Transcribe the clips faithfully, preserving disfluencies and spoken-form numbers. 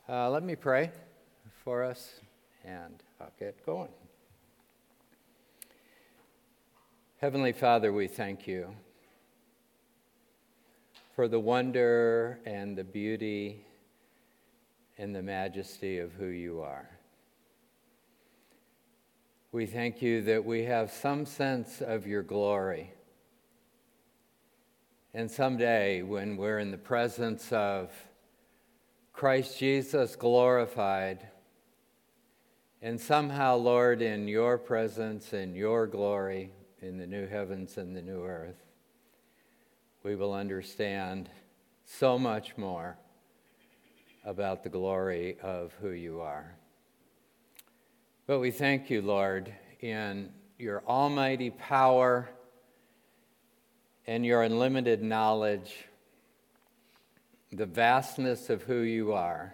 Uh, let me pray for us, and I'll get going. Heavenly Father, we thank you for the wonder and the beauty and the majesty of who you are. We thank you that we have some sense of your glory. And someday, when we're in the presence of Christ Jesus glorified, and somehow, Lord, in your presence and your glory in the new heavens and the new earth, we will understand so much more about the glory of who you are. But we thank you, Lord, in your almighty power and your unlimited knowledge, the vastness of who you are,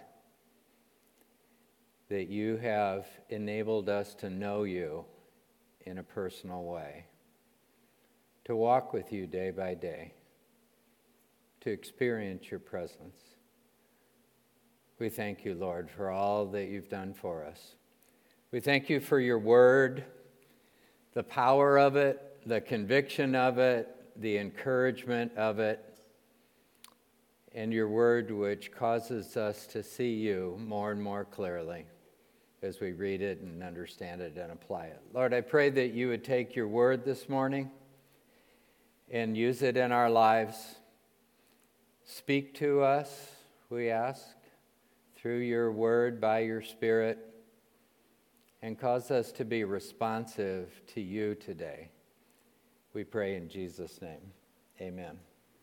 that you have enabled us to know you in a personal way, to walk with you day by day, to experience your presence. We thank you, Lord, for all that you've done for us. We thank you for your word, the power of it, the conviction of it, the encouragement of it, and your word which causes us to see you more and more clearly as we read it and understand it and apply it. Lord, I pray that you would take your word this morning and use it in our lives. Speak to us, we ask, through your word, by your Spirit, and cause us to be responsive to you today. We pray in Jesus' name. Amen.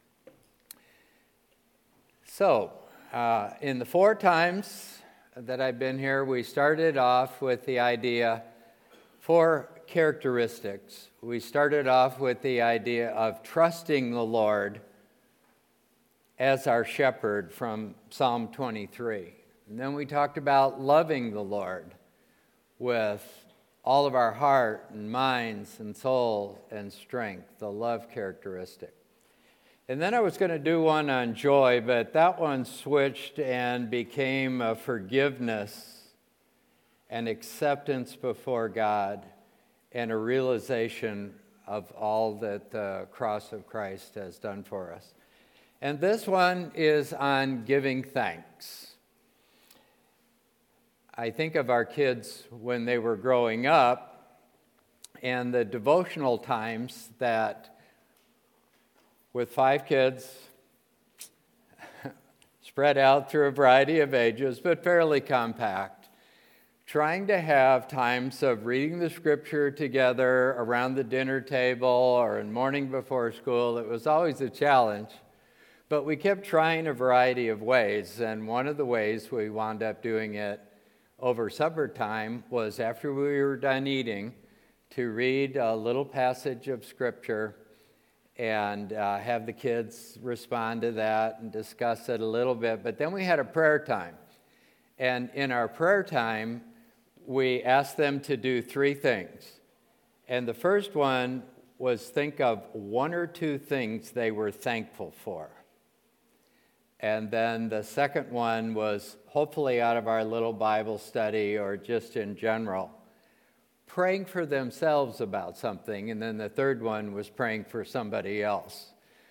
So, uh, in the four times that I've been here, we started off with the idea, four characteristics. We started off with the idea of trusting the Lord as our shepherd from Psalm twenty-three. And then we talked about loving the Lord with all of our heart and minds and soul and strength, the love characteristic. And then I was going to do one on joy, but that one switched and became a forgiveness and acceptance before God and a realization of all that the cross of Christ has done for us. And this one is on giving thanks. I think of our kids when they were growing up and the devotional times that with five kids spread out through a variety of ages, but fairly compact, trying to have times of reading the scripture together around the dinner table or in morning before school. It was always a challenge, but we kept trying a variety of ways, and one of the ways we wound up doing it over supper time was after we were done eating to read a little passage of scripture and uh, have the kids respond to that and discuss it a little bit. But then we had a prayer time. And in our prayer time, we asked them to do three things. And the first one was think of one or two things they were thankful for. And then the second one was, hopefully out of our little Bible study or just in general, praying for themselves about something, and then the third one was praying for somebody else.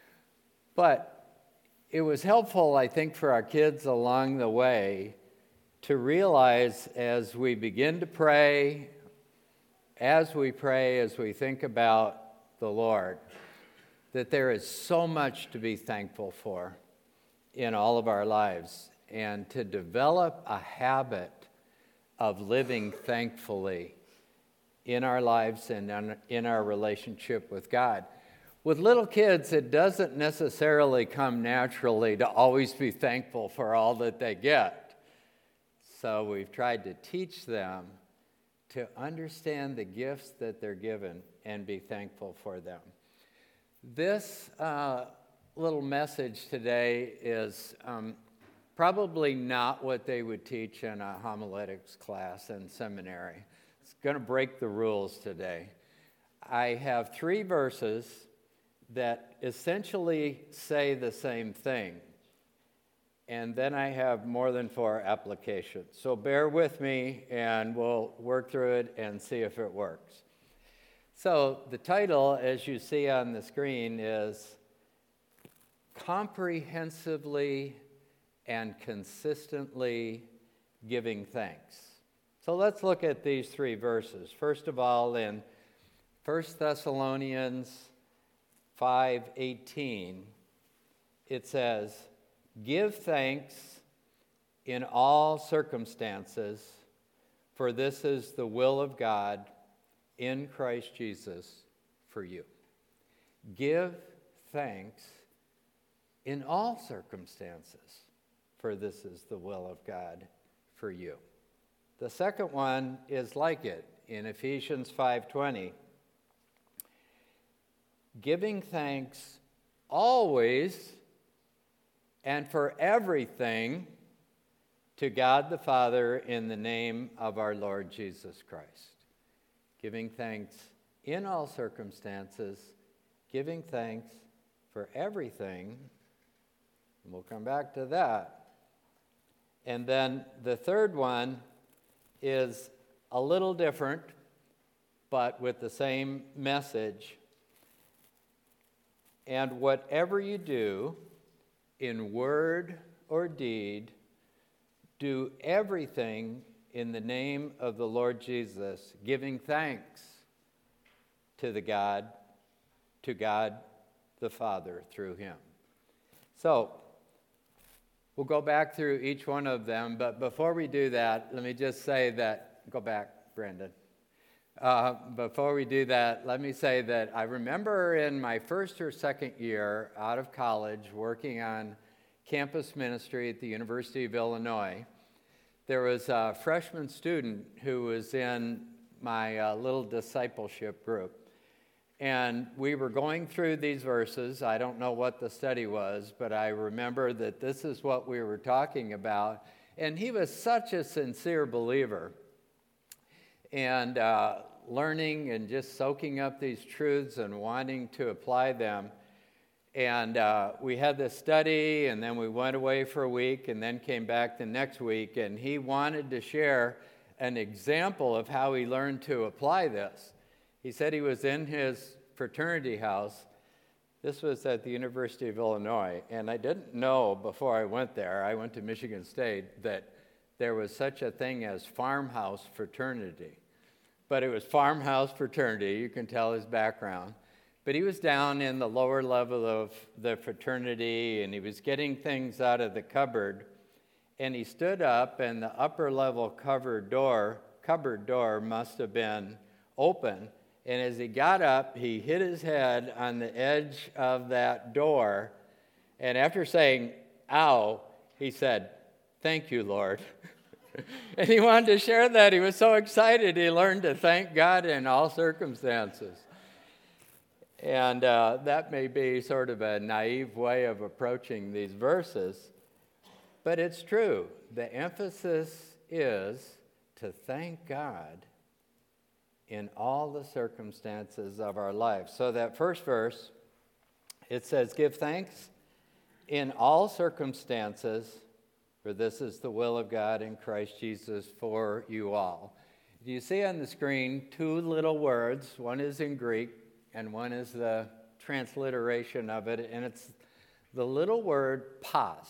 But it was helpful, I think, for our kids along the way to realize as we begin to pray, as we pray, as we think about the Lord, that there is so much to be thankful for in all of our lives, and to develop a habit of living thankfully in our lives and in our relationship with God. With little kids, it doesn't necessarily come naturally to always be thankful for all that they get. So we've tried to teach them to understand the gifts that they're given and be thankful for them. This uh, little message today is um, probably not what they would teach in a homiletics class in seminary. It's going to break the rules today. I have three verses that essentially say the same thing. and then I have more than four applications. So bear with me, and we'll work through it and see if it works. So the title, as you see on the screen, is Comprehensively and Consistently Giving Thanks. So let's look at these three verses. First of all, in First Thessalonians five eighteen, it says, "Give thanks in all circumstances, for this is the will of God in Christ Jesus for you." Give thanks in all circumstances, for this is the will of God for you. The second one is like it in Ephesians five twenty. Giving thanks always and for everything to God the Father in the name of our Lord Jesus Christ. Giving thanks in all circumstances, giving thanks for everything, and we'll come back to that. And then the third one is a little different, but with the same message. And whatever you do, in word or deed, do everything in the name of the Lord Jesus, giving thanks to the God, to God the Father through him. So, we'll go back through each one of them, but before we do that, let me just say that, go back, Brandon. Uh, before we do that, let me say that I remember in my first or second year out of college working on campus ministry at the University of Illinois, there was a freshman student who was in my uh, little discipleship group. And we were going through these verses. I don't know what the study was, but I remember that this is what we were talking about. And he was such a sincere believer. And uh, learning and just soaking up these truths and wanting to apply them. And uh, we had this study, and then we went away for a week, and then came back the next week, and he wanted to share an example of how he learned to apply this. He said he was in his fraternity house. This was at the University of Illinois, and I didn't know before I went there, I went to Michigan State, that there was such a thing as farmhouse fraternity. But it was farmhouse fraternity, you can tell his background. But he was down in the lower level of the fraternity, and he was getting things out of the cupboard. And he stood up, and the upper level cupboard door, cupboard door must have been open. And as he got up, he hit his head on the edge of that door. And after saying, "Ow," he said, "Thank you, Lord." And he wanted to share that. He was so excited. He learned to thank God in all circumstances. And uh, that may be sort of a naive way of approaching these verses, but it's true. The emphasis is to thank God in all the circumstances of our life. So that first verse, it says, "Give thanks in all circumstances, for this is the will of God in Christ Jesus for you all." You see on the screen two little words. One is in Greek, and one is the transliteration of it, and it's the little word pas.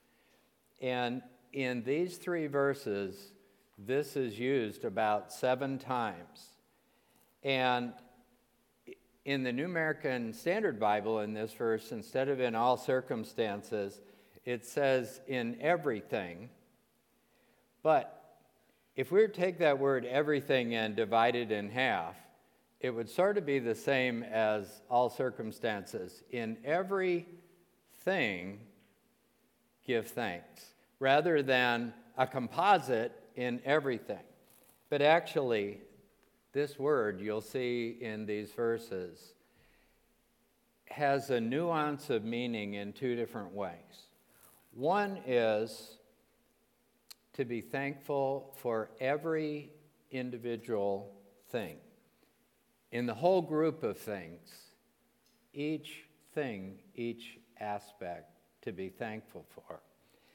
And in these three verses, this is used about seven times. And in the New American Standard Bible, in this verse, instead of in all circumstances, it says in everything. But if we were to take that word everything and divide it in half, it would sort of be the same as all circumstances. In everything, give thanks, rather than a composite in everything. But actually, this word you'll see in these verses has a nuance of meaning in two different ways. One is to be thankful for every individual thing. In the whole group of things, each thing, each aspect to be thankful for.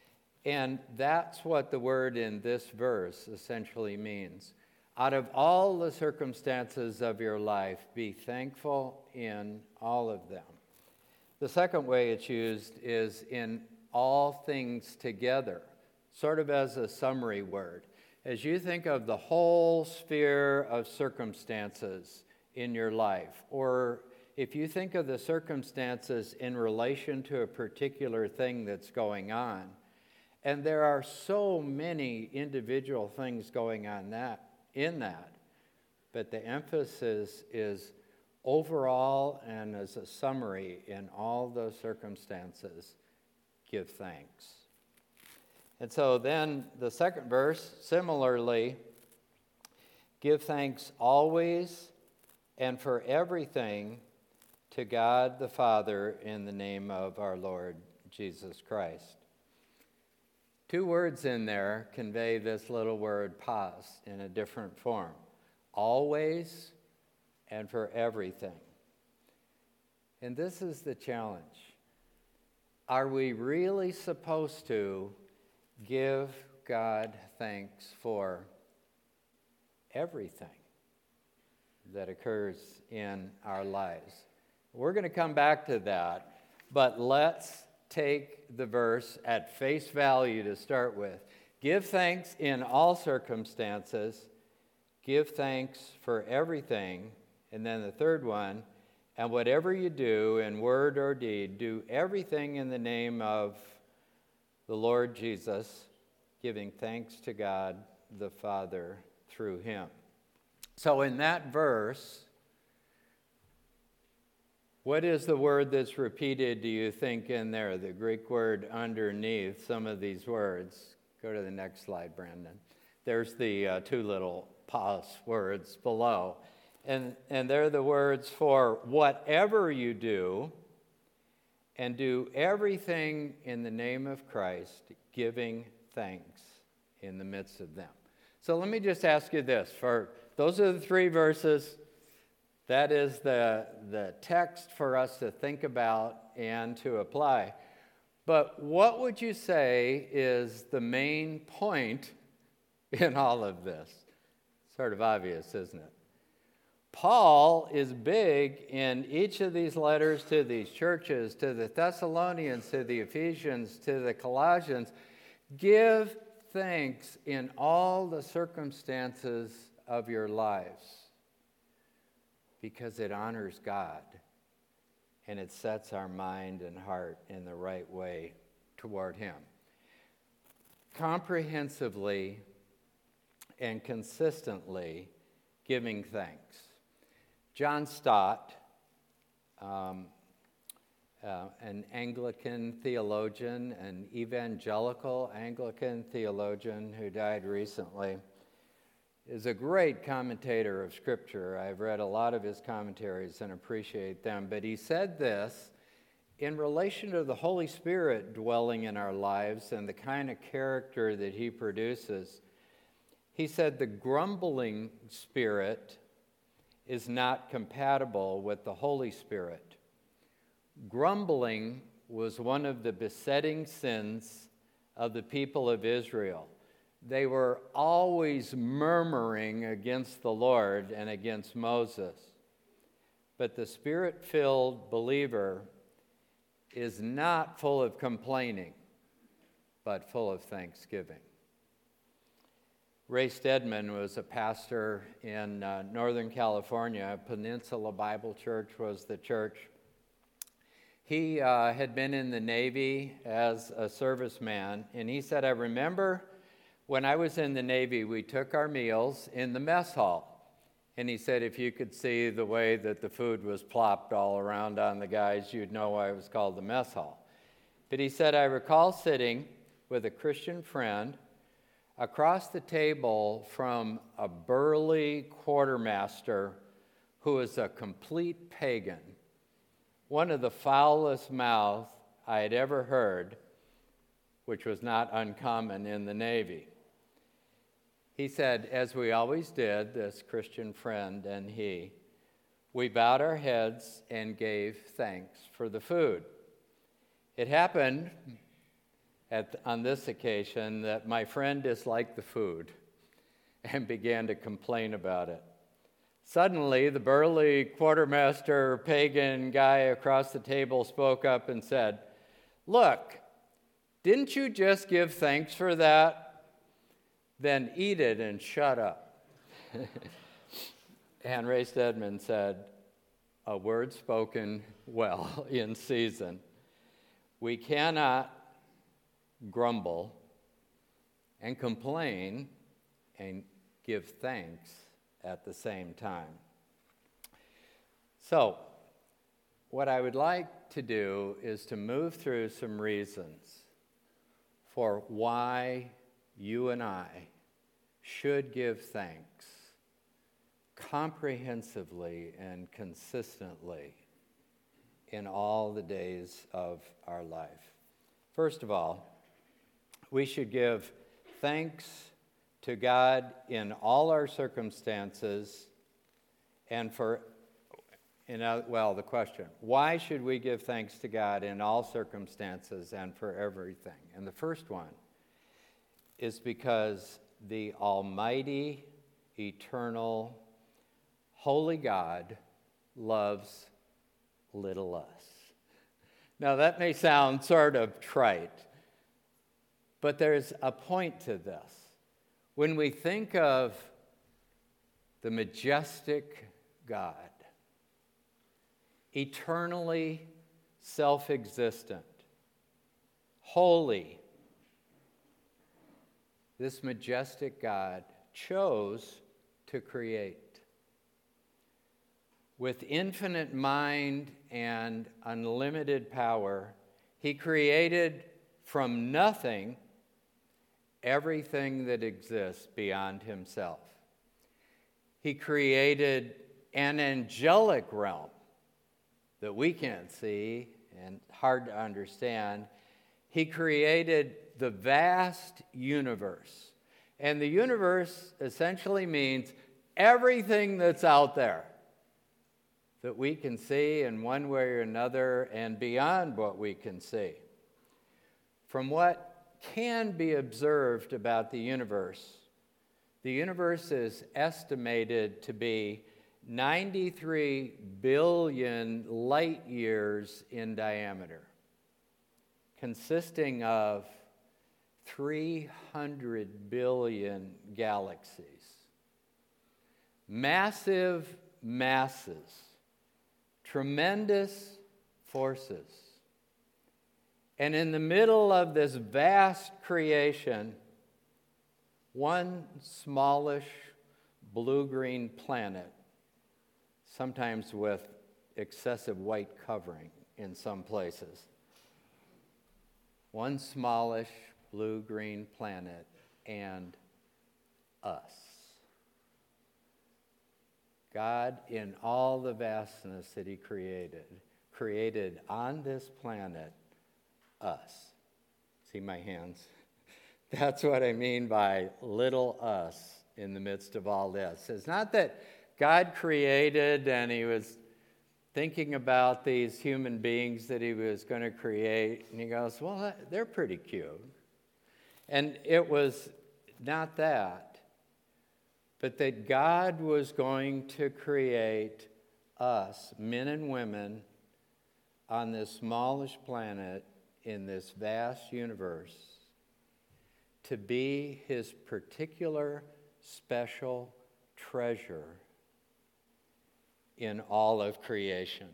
And that's what the word in this verse essentially means. Out of all the circumstances of your life, be thankful in all of them. The second way it's used is in all things together, sort of as a summary word. As you think of the whole sphere of circumstances in your life, or if you think of the circumstances in relation to a particular thing that's going on, and there are so many individual things going on that in that, but the emphasis is overall and as a summary in all those circumstances, give thanks. And so then the second verse, similarly, give thanks always and for everything to God the Father in the name of our Lord Jesus Christ. Two words in there convey this little word pas in a different form. Always and for everything. And this is the challenge. Are we really supposed to give God thanks for everything that occurs in our lives? We're going to come back to that, but let's take the verse at face value to start with. Give thanks in all circumstances. Give thanks for everything. And then the third one, and whatever you do in word or deed, do everything in the name of the Lord Jesus, giving thanks to God the Father through him. So in that verse, what is the word that's repeated, do you think, in there? The Greek word underneath some of these words. Go to the next slide, Brandon. There's the uh, two little pas words below. And, and they're the words for whatever you do, and do everything in the name of Christ, giving thanks in the midst of them. So let me just ask you this. For those are the three verses. That is the, the text for us to think about and to apply. But what would you say is the main point in all of this? Sort of obvious, isn't it? Paul is big in each of these letters to these churches, to the Thessalonians, to the Ephesians, to the Colossians. Give thanks in all the circumstances of your lives, because it honors God and it sets our mind and heart in the right way toward him. Comprehensively and consistently giving thanks. John Stott, um, uh, an Anglican theologian, an evangelical Anglican theologian who died recently, is a great commentator of Scripture. I've read a lot of his commentaries and appreciate them. But he said this in relation to the Holy Spirit dwelling in our lives and the kind of character that he produces. He said the grumbling spirit is not compatible with the Holy Spirit. Grumbling was one of the besetting sins of the people of Israel. They were always murmuring against the Lord and against Moses. But the Spirit-filled believer is not full of complaining, but full of thanksgiving. Ray Stedman was a pastor in uh, Northern California. Peninsula Bible Church was the church. He uh, had been in the Navy as a serviceman, and he said, I remember when I was in the Navy, we took our meals in the mess hall. And he said, if you could see the way that the food was plopped all around on the guys, you'd know why it was called the mess hall. But he said, I recall sitting with a Christian friend across the table from a burly quartermaster who was a complete pagan, one of the foulest mouths I had ever heard, which was not uncommon in the Navy. He said, as we always did, this Christian friend and he, we bowed our heads and gave thanks for the food. It happened at, on this occasion that my friend disliked the food and began to complain about it. Suddenly, the burly quartermaster pagan guy across the table spoke up and said, "Look, didn't you just give thanks for that? Then eat it and shut up." And Ray Stedman said, "A word spoken well in season." We cannot grumble and complain and give thanks at the same time. So, what I would like to do is to move through some reasons for why you and I should give thanks comprehensively and consistently in all the days of our life. First of all, we should give thanks to God in all our circumstances and for, in a, well, the question, why should we give thanks to God in all circumstances and for everything? And the first one is because the Almighty, eternal, holy God loves little us. Now that may sound sort of trite, but there's a point to this. When we think of the majestic God, eternally self-existent, holy, this majestic God chose to create. With infinite mind and unlimited power, he created from nothing everything that exists beyond himself. He created an angelic realm that we can't see and hard to understand. He created the vast universe. And the universe essentially means everything that's out there that we can see in one way or another and beyond what we can see. From what can be observed about the universe, the universe is estimated to be ninety-three billion light years in diameter, consisting of three hundred billion galaxies. Massive masses, tremendous forces. And in the middle of this vast creation, one smallish blue-green planet, sometimes with excessive white covering in some places. One smallish blue-green planet and us. God, in all the vastness that he created, created on this planet us. See my hands? That's what I mean by little us in the midst of all this. It's not that God created and he was thinking about these human beings that he was going to create, and he goes, well, they're pretty cute. And it was not that, but that God was going to create us, men and women, on this smallish planet in this vast universe to be his particular special treasure in all of creation.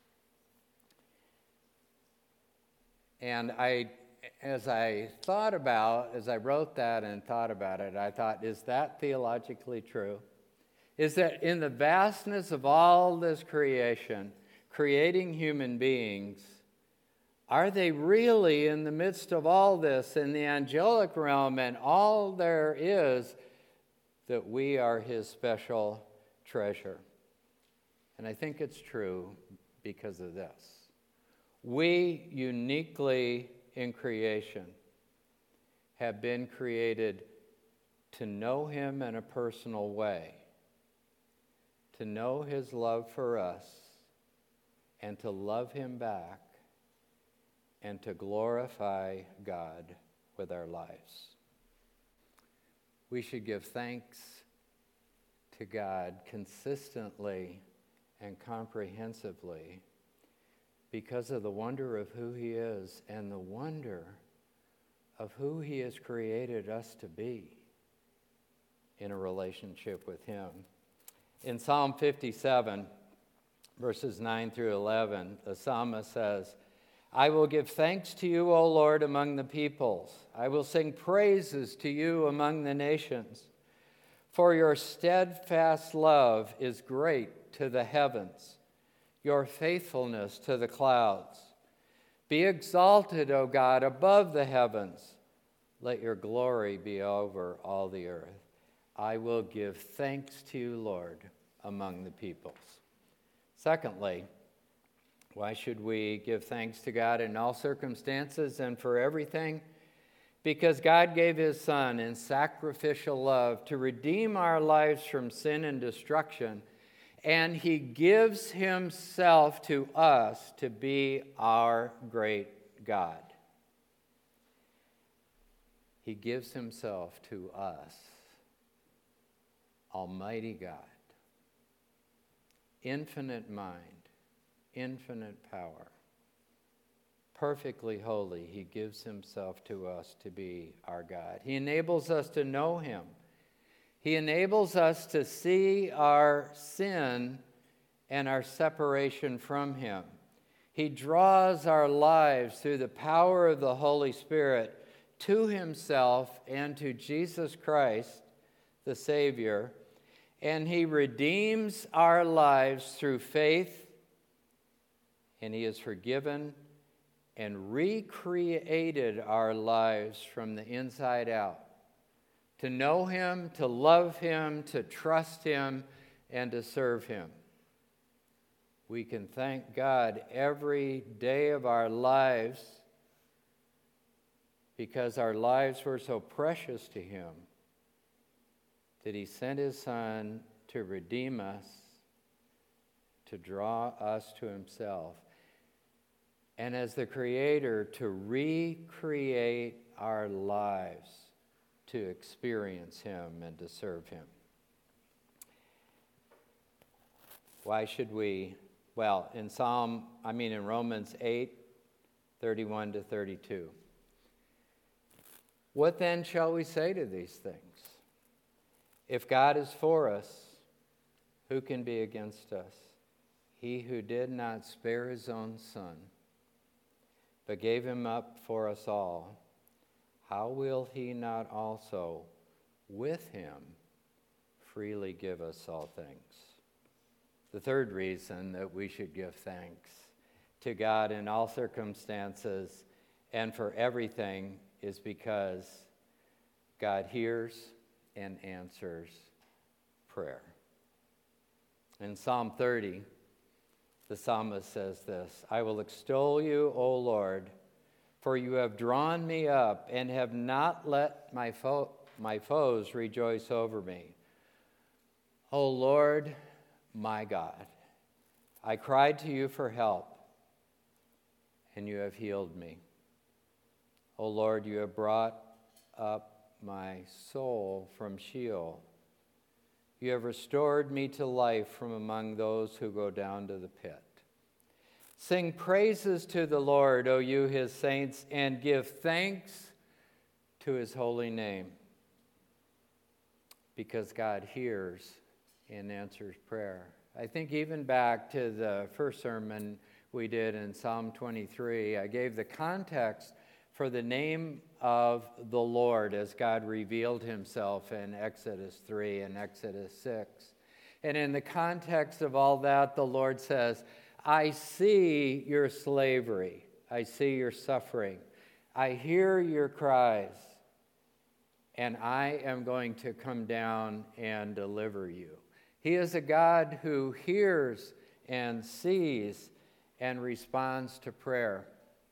And I, as I thought about, as I wrote that and thought about it, I thought, is that theologically true? Is that in the vastness of all this creation, creating human beings, are they really in the midst of all this, in the angelic realm, and all there is, that we are his special treasure? And I think it's true because of this. We uniquely in creation have been created to know him in a personal way, to know his love for us, and to love him back, and to glorify God with our lives. We should give thanks to God consistently and comprehensively because of the wonder of who he is and the wonder of who he has created us to be in a relationship with him. In Psalm fifty-seven, verses nine through eleven, the psalmist says, I will give thanks to you, O Lord, among the peoples. I will sing praises to you among the nations. For your steadfast love is great to the heavens, your faithfulness to the clouds. Be exalted, O God, above the heavens. Let your glory be over all the earth. I will give thanks to you, Lord, among the peoples. Secondly, why should we give thanks to God in all circumstances and for everything? Because God gave his Son in sacrificial love to redeem our lives from sin and destruction, and he gives himself to us to be our great God. He gives himself to us, Almighty God, infinite mind, infinite power, perfectly holy. He gives himself to us to be our God. He enables us to know him. He enables us to see our sin and our separation from him. He draws our lives through the power of the Holy Spirit to himself and to Jesus Christ, the Savior, and he redeems our lives through faith, and he has forgiven and recreated our lives from the inside out. To know him, to love him, to trust him, and to serve him. We can thank God every day of our lives because our lives were so precious to him that he sent his Son to redeem us, to draw us to himself, and as the Creator to recreate our lives to experience him and to serve him. Why should we? Well, in Psalm, I mean in Romans eight, thirty-one to thirty-two. What then shall we say to these things? If God is for us, who can be against us? He who did not spare his own Son, but gave him up for us all, how will he not also with him freely give us all things? The third reason that we should give thanks to God in all circumstances and for everything is because God hears and answers prayer. In Psalm thirty, the psalmist says this, I will extol you, O Lord, for you have drawn me up and have not let my, fo- my foes rejoice over me. O Lord, my God, I cried to you for help, and you have healed me. O Lord, you have brought up my soul from Sheol. You have restored me to life from among those who go down to the pit. Sing praises to the Lord, O you his saints, and give thanks to his holy name. Because God hears and answers prayer. I think even back to the first sermon we did in Psalm twenty-three, I gave the context for the name of the Lord as God revealed himself in Exodus three and Exodus six. And in the context of all that, the Lord says, I see your slavery. I see your suffering. I hear your cries. And I am going to come down and deliver you. He is a God who hears and sees and responds to prayer.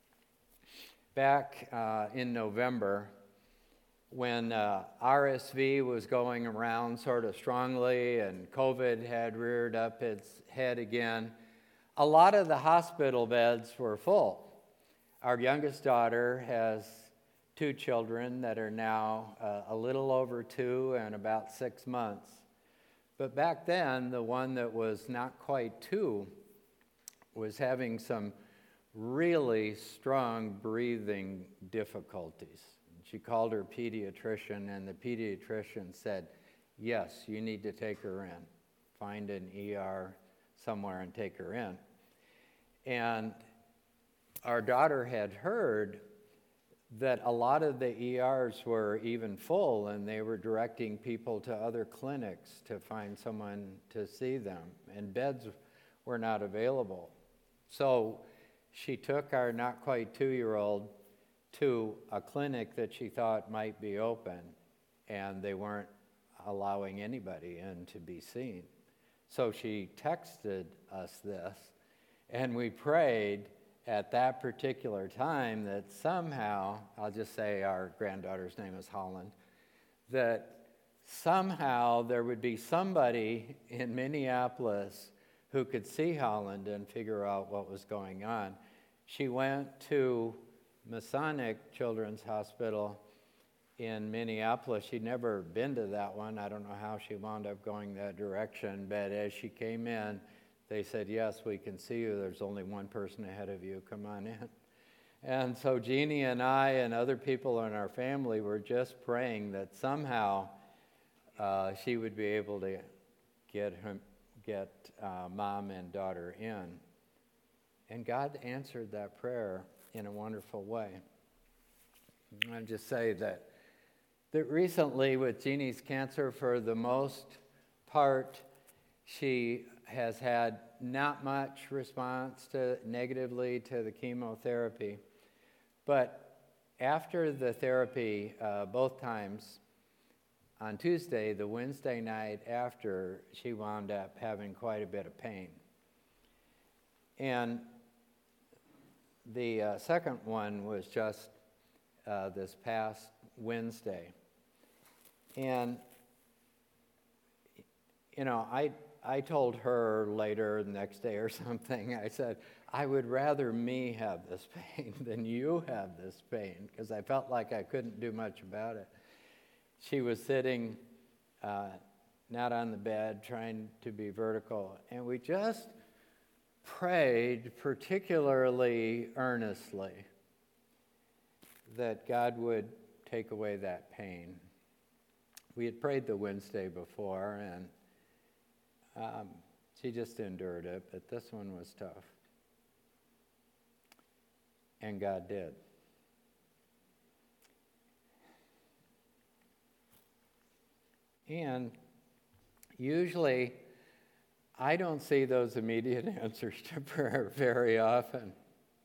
Back uh, in November, when uh, R S V was going around sort of strongly and COVID had reared up its head again, a lot of the hospital beds were full. Our youngest daughter has two children that are now uh, a little over two and about six months. But back then, the one that was not quite two was having some really strong breathing difficulties. She called her pediatrician, and the pediatrician said, yes, you need to take her in. Find an E R somewhere and take her in. And our daughter had heard that a lot of the E Rs were even full, and they were directing people to other clinics to find someone to see them, and beds were not available. So she took our not quite two-year-old to a clinic that she thought might be open, and they weren't allowing anybody in to be seen. So she texted us this, and we prayed at that particular time that somehow, I'll just say our granddaughter's name is Holland, that somehow there would be somebody in Minneapolis who could see Holland and figure out what was going on. She went to Masonic Children's Hospital in Minneapolis. She'd never been to that one. I don't know how she wound up going that direction, but as she came in, they said, yes, we can see you. There's only one person ahead of you. Come on in. And so Jeannie and I and other people in our family were just praying that somehow uh, she would be able to get him, get uh, mom and daughter in. And God answered that prayer in a wonderful way. I'll just say that, that recently with Jeannie's cancer, for the most part, she has had not much response to negatively to the chemotherapy. But after the therapy, uh, both times, on Tuesday, the Wednesday night after, she wound up having quite a bit of pain. And the uh, second one was just uh, this past Wednesday. And, you know, I I told her later, the next day or something, I said, I would rather me have this pain than you have this pain, because I felt like I couldn't do much about it. She was sitting uh, not on the bed, trying to be vertical, and we just prayed particularly earnestly that God would take away that pain. We had prayed the Wednesday before, and um, she just endured it, but this one was tough. And God did. And usually, I don't see those immediate answers to prayer very often.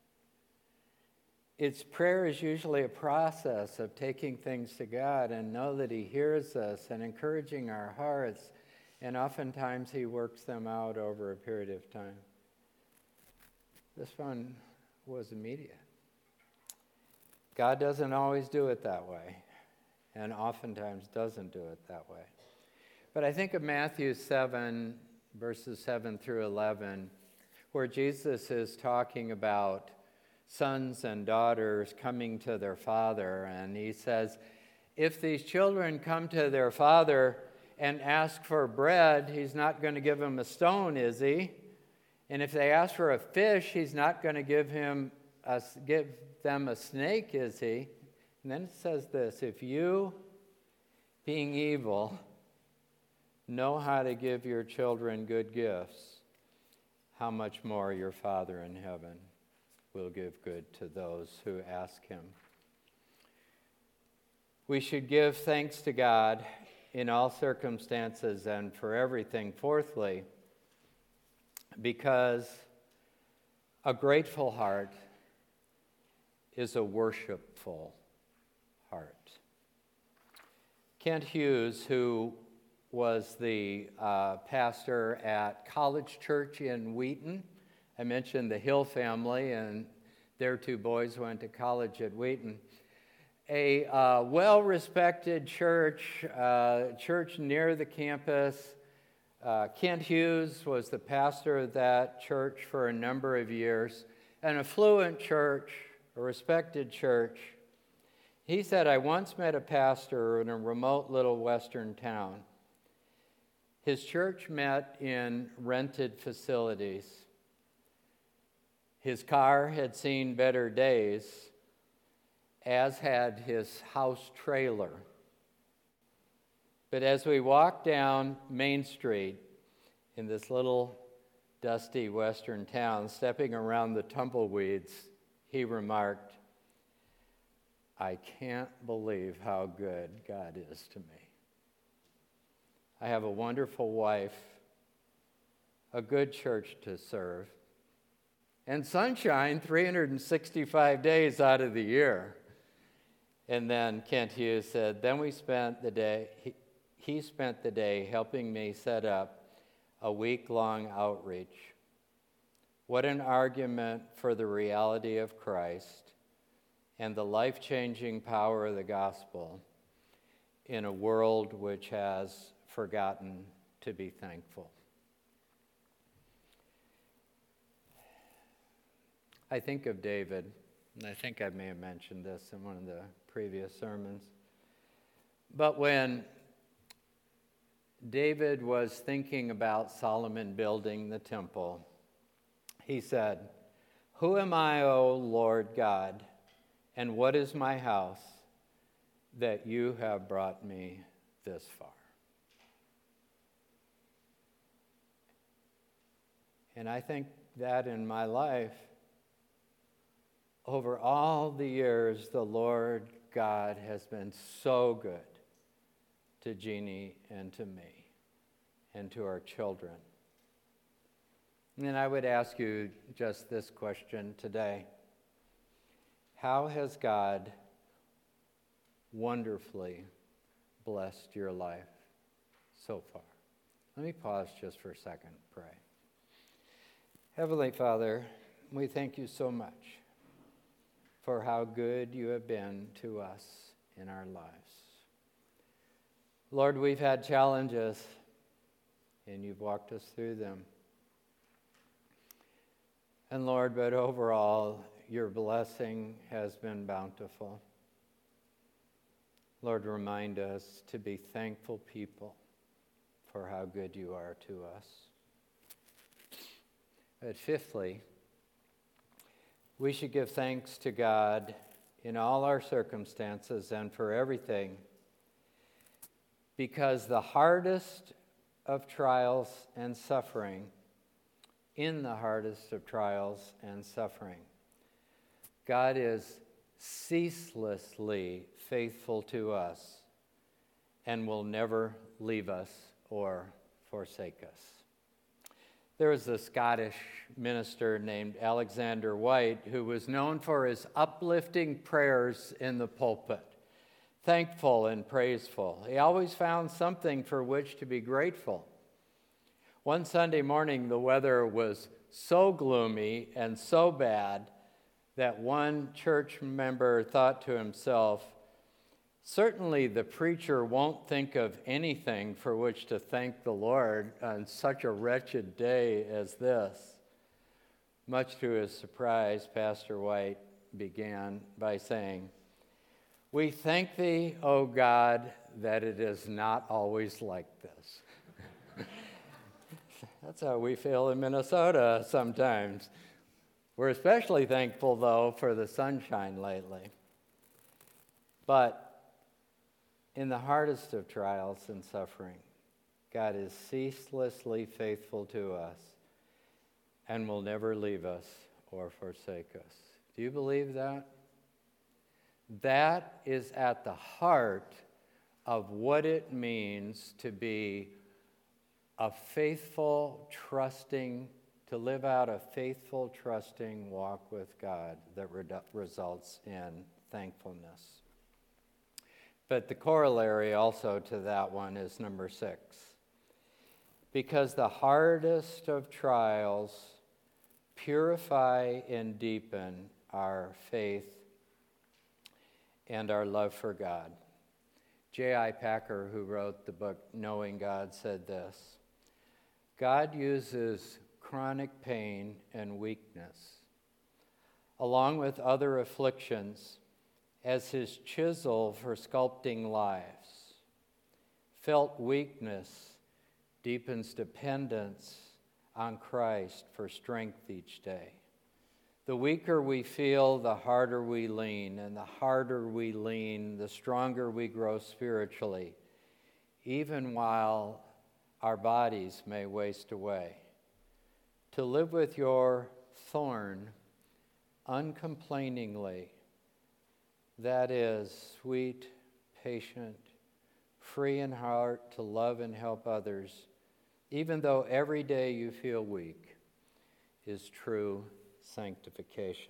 It's prayer is usually a process of taking things to God and know that He hears us and encouraging our hearts, and oftentimes He works them out over a period of time. This one was immediate. God doesn't always do it that way, and oftentimes doesn't do it that way. But I think of Matthew seven, verses seven through eleven, where Jesus is talking about sons and daughters coming to their father, and He says, if these children come to their father and ask for bread, He's not going to give them a stone, is He? And if they ask for a fish, He's not going to give him a, give them a snake, is He? And then it says this, if you, being evil, know how to give your children good gifts, how much more your Father in heaven will give good to those who ask Him. We should give thanks to God in all circumstances and for everything. Fourthly, because a grateful heart is a worshipful heart. Kent Hughes, who was the uh, pastor at College Church in Wheaton, I mentioned the Hill family, and their two boys went to college at Wheaton. A uh, well-respected church, uh, church near the campus. Uh, Kent Hughes was the pastor of that church for a number of years. An affluent church, a respected church. He said, I once met a pastor in a remote little western town. His church met in rented facilities. His car had seen better days, as had his house trailer. But as we walked down Main Street in this little dusty western town, stepping around the tumbleweeds, he remarked, I can't believe how good God is to me. I have a wonderful wife, a good church to serve, and sunshine three hundred sixty-five days out of the year. And then Kent Hughes said, then we spent the day, he, he spent the day helping me set up a week-long outreach. What an argument for the reality of Christ and the life-changing power of the gospel in a world which has forgotten to be thankful. I think of David, and I think I may have mentioned this in one of the previous sermons, but when David was thinking about Solomon building the temple, he said, who am I, O Lord God, and what is my house that you have brought me this far? And I think that in my life, over all the years, the Lord God has been so good to Jeannie and to me and to our children. And I would ask you just this question today. How has God wonderfully blessed your life so far? Let me pause just for a second and pray. Heavenly Father, we thank you so much for how good you have been to us in our lives. Lord, we've had challenges, and you've walked us through them. And Lord, but overall, your blessing has been bountiful. Lord, remind us to be thankful people for how good you are to us. But fifthly, we should give thanks to God in all our circumstances and for everything, because the hardest of trials and suffering, in the hardest of trials and suffering, God is ceaselessly faithful to us and will never leave us or forsake us. There was a Scottish minister named Alexander White who was known for his uplifting prayers in the pulpit, thankful and praiseful. He always found something for which to be grateful. One Sunday morning, the weather was so gloomy and so bad that one church member thought to himself, certainly the preacher won't think of anything for which to thank the Lord on such a wretched day as this. Much to his surprise, Pastor White began by saying, we thank thee, O God, that it is not always like this. That's how we feel in Minnesota sometimes. We're especially thankful, though, for the sunshine lately. But in the hardest of trials and suffering, God is ceaselessly faithful to us and will never leave us or forsake us. Do you believe that? That is at the heart of what it means to be a faithful, trusting, to live out a faithful, trusting walk with God that re- results in thankfulness. But the corollary also to that one is number six. Because the hardest of trials purify and deepen our faith and our love for God. J I Packer, who wrote the book Knowing God, said this: God uses chronic pain and weakness, along with other afflictions, as his chisel for sculpting lives. Felt weakness deepens dependence on Christ for strength each day. The weaker we feel, the harder we lean, and the harder we lean, the stronger we grow spiritually, even while our bodies may waste away. To live with your thorn uncomplainingly, that is, sweet, patient, free in heart to love and help others, even though every day you feel weak, is true sanctification.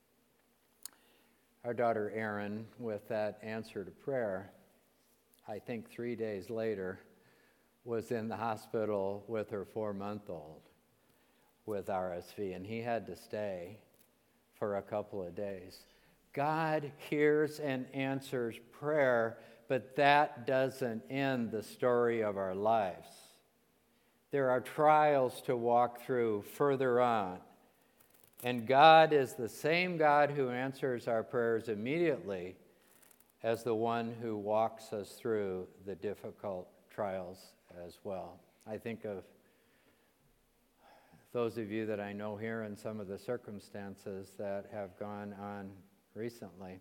Our daughter Erin, with that answer to prayer, I think three days later, was in the hospital with her four-month-old with R S V, and he had to stay for a couple of days. God hears and answers prayer, but that doesn't end the story of our lives. There are trials to walk through further on. And God is the same God who answers our prayers immediately as the one who walks us through the difficult trials as well. I think of those of you that I know here and some of the circumstances that have gone on recently.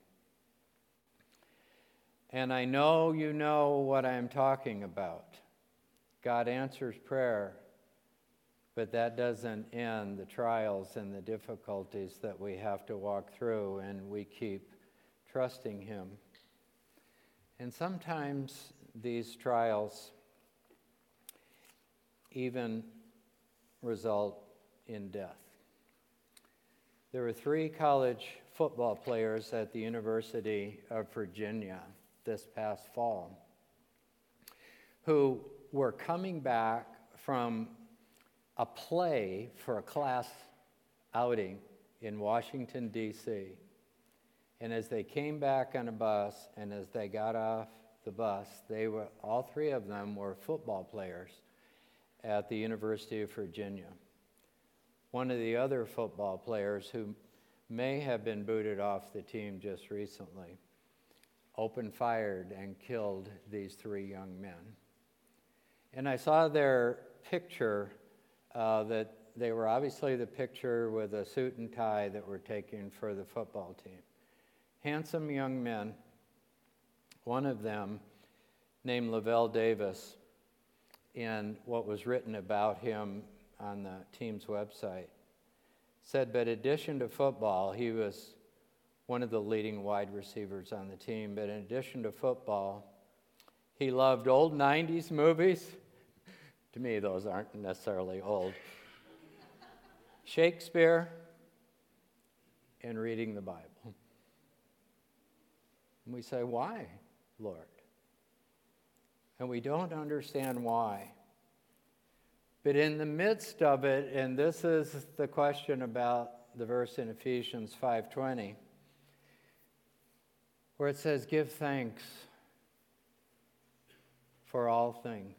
And I know you know what I'm talking about. God answers prayer, but that doesn't end the trials and the difficulties that we have to walk through, and we keep trusting Him. And sometimes these trials even result in death. There were three college football players at the University of Virginia this past fall who were coming back from a play for a class outing in Washington, D C And as they came back on a bus and as they got off the bus, they were, all three of them were football players at the University of Virginia. One of the other football players, who may have been booted off the team just recently, opened fire and killed these three young men. And I saw their picture, uh, that they were obviously the picture with a suit and tie that were taken for the football team. Handsome young men. One of them, named Lavelle Davis, in what was written about him on the team's website, said, but in addition to football, he was one of the leading wide receivers on the team, but in addition to football, he loved old nineties movies. To me, those aren't necessarily old. Shakespeare, and reading the Bible. And we say, why, Lord? And we don't understand why. But in the midst of it, and this is the question about the verse in Ephesians five twenty, where it says, give thanks for all things.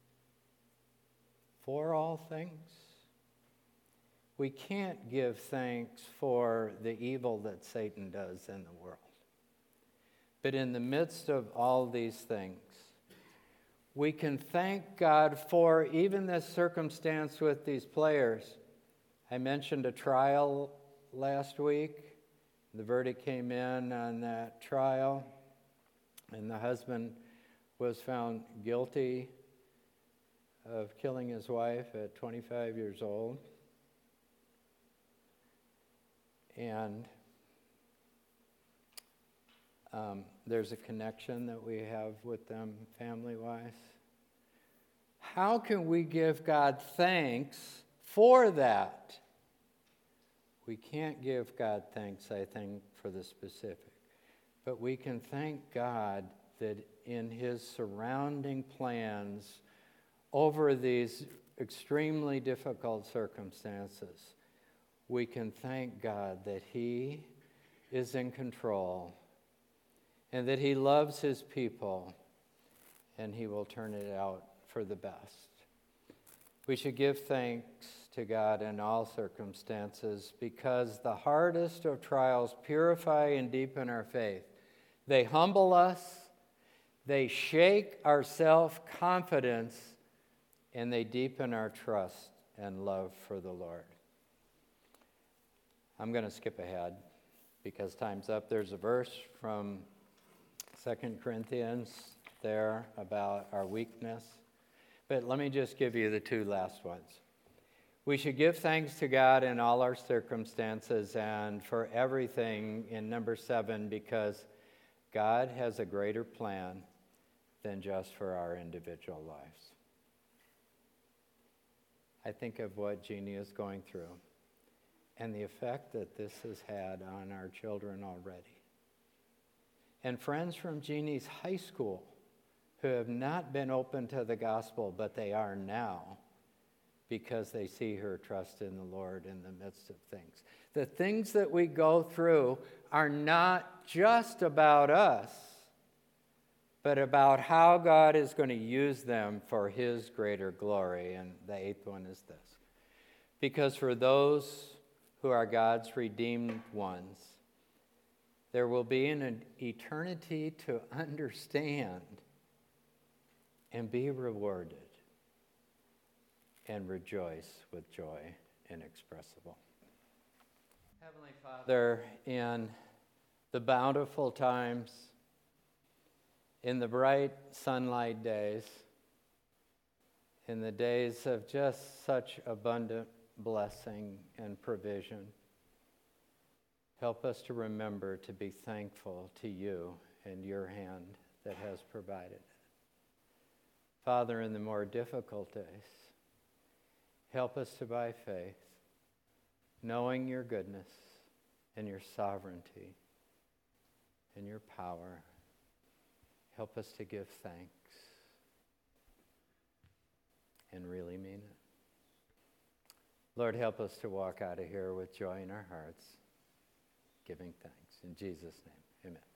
For all things? We can't give thanks for the evil that Satan does in the world. But in the midst of all these things, we can thank God for even this circumstance with these players. I mentioned a trial last week. The verdict came in on that trial, and the husband was found guilty of killing his wife at twenty-five years old. And um, there's a connection that we have with them family-wise. How can we give God thanks for that? We can't give God thanks, I think, for the specific. But we can thank God that in His surrounding plans over these extremely difficult circumstances, we can thank God that He is in control and that He loves His people and He will turn it out for the best. We should give thanks to God in all circumstances because the hardest of trials purify and deepen our faith. They humble us, they shake our self-confidence, and they deepen our trust and love for the Lord. I'm going to skip ahead because time's up. There's a verse from Second Corinthians there about our weakness. But let me just give you the two last ones. We should give thanks to God in all our circumstances and for everything in number seven, because God has a greater plan than just for our individual lives. I think of what Jeannie is going through and the effect that this has had on our children already. And friends from Jeannie's high school who have not been open to the gospel, but they are now because they see her trust in the Lord in the midst of things. The things that we go through are not just about us, but about how God is going to use them for his greater glory. And the eighth one is this. Because for those who are God's redeemed ones, there will be an eternity to understand and be rewarded and rejoice with joy inexpressible. Heavenly Father, in the bountiful times, in the bright sunlight days, in the days of just such abundant blessing and provision, help us to remember to be thankful to you and your hand that has provided it. Father, in the more difficult days, help us to, by faith, knowing your goodness and your sovereignty and your power, help us to give thanks and really mean it. Lord, help us to walk out of here with joy in our hearts, giving thanks. In Jesus' name, amen.